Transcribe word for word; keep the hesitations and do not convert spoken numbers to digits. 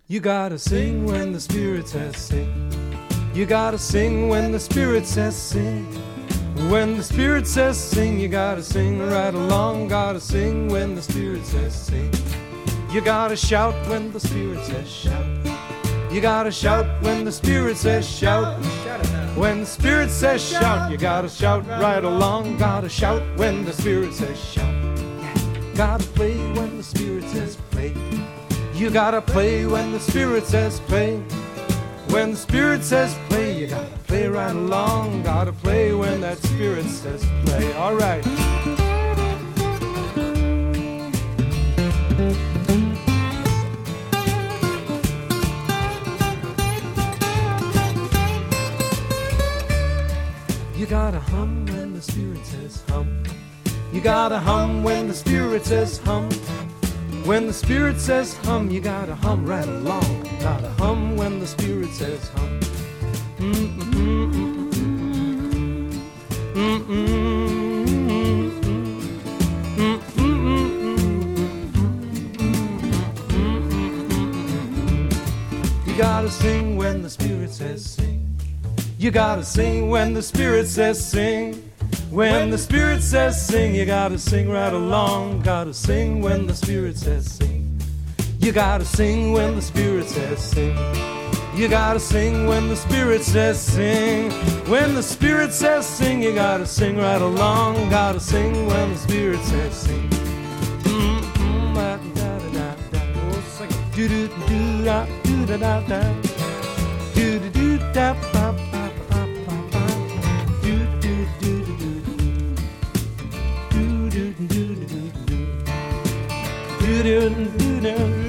You gotta sing when the Spirit says sing. You gotta sing when the Spirit says sing. When the Spirit says sing, you gotta sing right along. Gotta sing when the Spirit says sing. You gotta shout when the Spirit says shout. You gotta shout when the Spirit says shout. When the Spirit says shout, you gotta shout right along. Gotta shout when the Spirit says shout. Gotta play when the Spirit says play. You gotta play when the Spirit says play. When the Spirit says play, you gotta play right along. Gotta play when that Spirit says play. All right. You gotta hum when the Spirit says hum. You gotta hum when the Spirit says hum. When the Spirit says hum, you gotta hum right along. Gotta hum when the Spirit says hum. Mm-mm-mm-mm-mm. Mm-mm-mm-mm-mm. Mm-mm-mm-mm-mm. You gotta sing when the Spirit says sing. You gotta sing when the Spirit says sing. When the Spirit says sing, you gotta sing right along. Gotta sing when the Spirit says sing. You gotta sing when the Spirit says sing. You gotta sing when the Spirit says sing. When the Spirit says sing, you gotta sing right along. Gotta sing when the Spirit says sing. Mm-hmm, da da da da. Oh, sing it. Do do do da do da da da. Do do do da ba ba. Do do do do do.